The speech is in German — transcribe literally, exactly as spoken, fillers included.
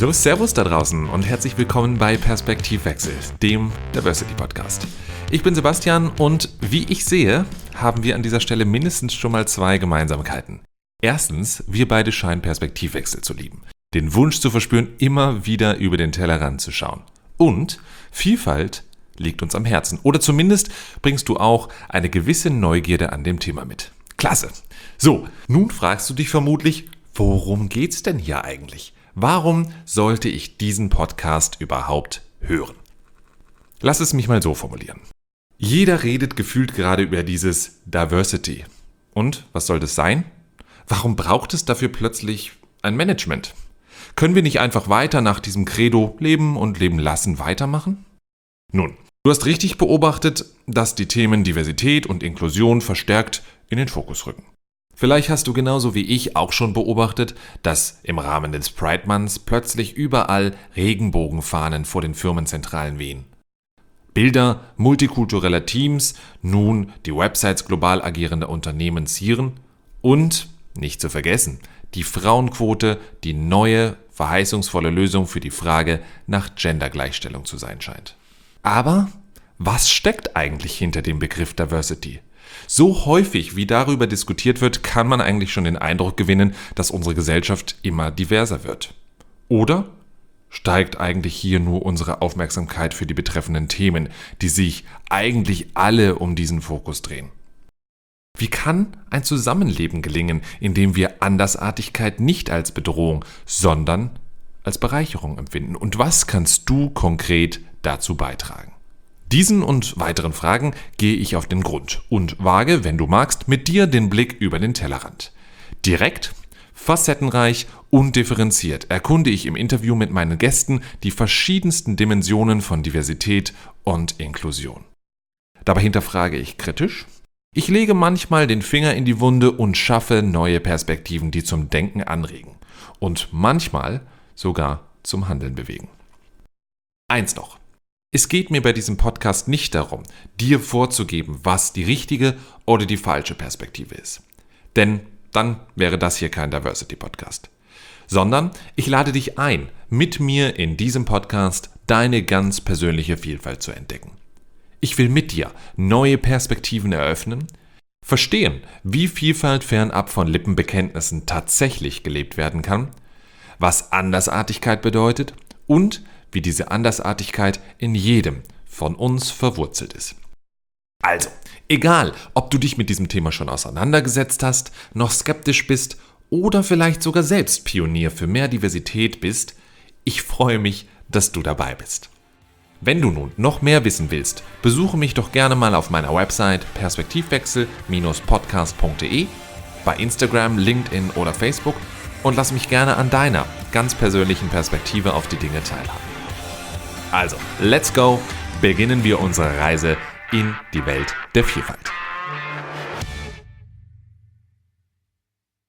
So, Servus da draußen und herzlich willkommen bei Perspektivwechsel, dem Diversity Podcast. Ich bin Sebastian und wie ich sehe, haben wir an dieser Stelle mindestens schon mal zwei Gemeinsamkeiten. Erstens, wir beide scheinen Perspektivwechsel zu lieben. Den Wunsch zu verspüren, immer wieder über den Tellerrand zu schauen. Und Vielfalt liegt uns am Herzen. Oder zumindest bringst du auch eine gewisse Neugierde an dem Thema mit. Klasse. So, nun fragst du dich vermutlich, worum geht's denn hier eigentlich? Warum sollte ich diesen Podcast überhaupt hören? Lass es mich mal so formulieren. Jeder redet gefühlt gerade über dieses Diversity. Und was soll das sein? Warum braucht es dafür plötzlich ein Management? Können wir nicht einfach weiter nach diesem Credo Leben und Leben lassen weitermachen? Nun, du hast richtig beobachtet, dass die Themen Diversität und Inklusion verstärkt in den Fokus rücken. Vielleicht hast du genauso wie ich auch schon beobachtet, dass im Rahmen des Pride Months plötzlich überall Regenbogenfahnen vor den Firmenzentralen wehen. Bilder multikultureller Teams nun die Websites global agierender Unternehmen zieren und, nicht zu vergessen, die Frauenquote die neue, verheißungsvolle Lösung für die Frage nach Gendergleichstellung zu sein scheint. Aber was steckt eigentlich hinter dem Begriff Diversity? So häufig, wie darüber diskutiert wird, kann man eigentlich schon den Eindruck gewinnen, dass unsere Gesellschaft immer diverser wird. Oder steigt eigentlich hier nur unsere Aufmerksamkeit für die betreffenden Themen, die sich eigentlich alle um diesen Fokus drehen? Wie kann ein Zusammenleben gelingen, in dem wir Andersartigkeit nicht als Bedrohung, sondern als Bereicherung empfinden? Und was kannst du konkret dazu beitragen? Diesen und weiteren Fragen gehe ich auf den Grund und wage, wenn du magst, mit dir den Blick über den Tellerrand. Direkt, facettenreich und differenziert erkunde ich im Interview mit meinen Gästen die verschiedensten Dimensionen von Diversität und Inklusion. Dabei hinterfrage ich kritisch. Ich lege manchmal den Finger in die Wunde und schaffe neue Perspektiven, die zum Denken anregen und manchmal sogar zum Handeln bewegen. Eins noch. Es geht mir bei diesem Podcast nicht darum, dir vorzugeben, was die richtige oder die falsche Perspektive ist. Denn dann wäre das hier kein Diversity-Podcast. Sondern ich lade dich ein, mit mir in diesem Podcast deine ganz persönliche Vielfalt zu entdecken. Ich will mit dir neue Perspektiven eröffnen, verstehen, wie Vielfalt fernab von Lippenbekenntnissen tatsächlich gelebt werden kann, was Andersartigkeit bedeutet und wie diese Andersartigkeit in jedem von uns verwurzelt ist. Also, egal, ob du dich mit diesem Thema schon auseinandergesetzt hast, noch skeptisch bist oder vielleicht sogar selbst Pionier für mehr Diversität bist, ich freue mich, dass du dabei bist. Wenn du nun noch mehr wissen willst, besuche mich doch gerne mal auf meiner Website perspektivwechsel Bindestrich podcast punkt de, bei Instagram, LinkedIn oder Facebook und lass mich gerne an deiner ganz persönlichen Perspektive auf die Dinge teilhaben. Also, let's go, beginnen wir unsere Reise in die Welt der Vielfalt.